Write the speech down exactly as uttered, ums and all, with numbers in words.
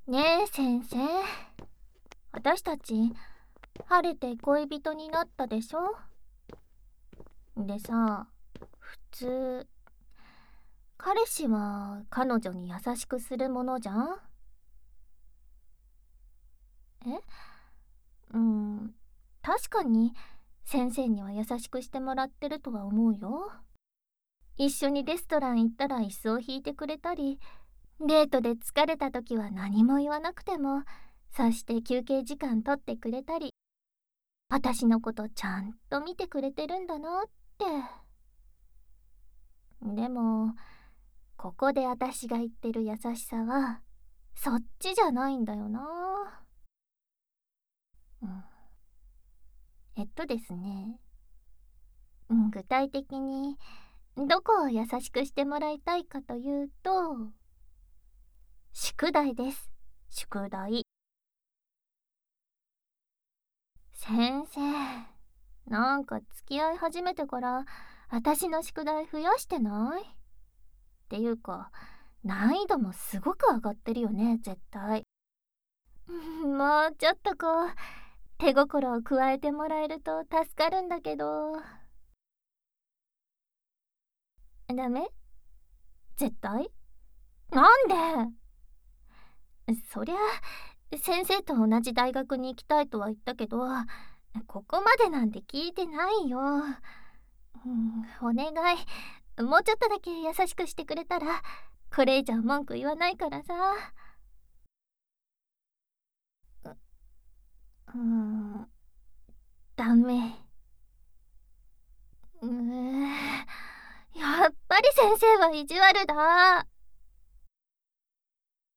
ねえ先生、私たち晴れて恋人になったでしょ。でさ、普通彼氏は彼女に優しくするものじゃん。えうん、確かに先生には優しくしてもらってるとは思うよ。一緒にレストラン行ったら椅子を引いてくれたり、デートで疲れた時は何も言わなくても察して休憩時間取ってくれたり、私のことちゃんと見てくれてるんだなって。でもここで私が言ってる優しさはそっちじゃないんだよな。うん、えっとですね、うん、具体的にどこを優しくしてもらいたいかというと、宿題です。宿題。先生、なんか付き合い始めてから私の宿題増やしてない？っていうか難易度もすごく上がってるよね、絶対。もうちょっとこう手心を加えてもらえると助かるんだけど。ダメ？絶対？なんで？そりゃ先生と同じ大学に行きたいとは言ったけど、ここまでなんて聞いてないよ。うん、お願い、もうちょっとだけ優しくしてくれたらこれ以上文句言わないからさ。う、うん、ダメ。うーやっぱり先生は意地悪だ。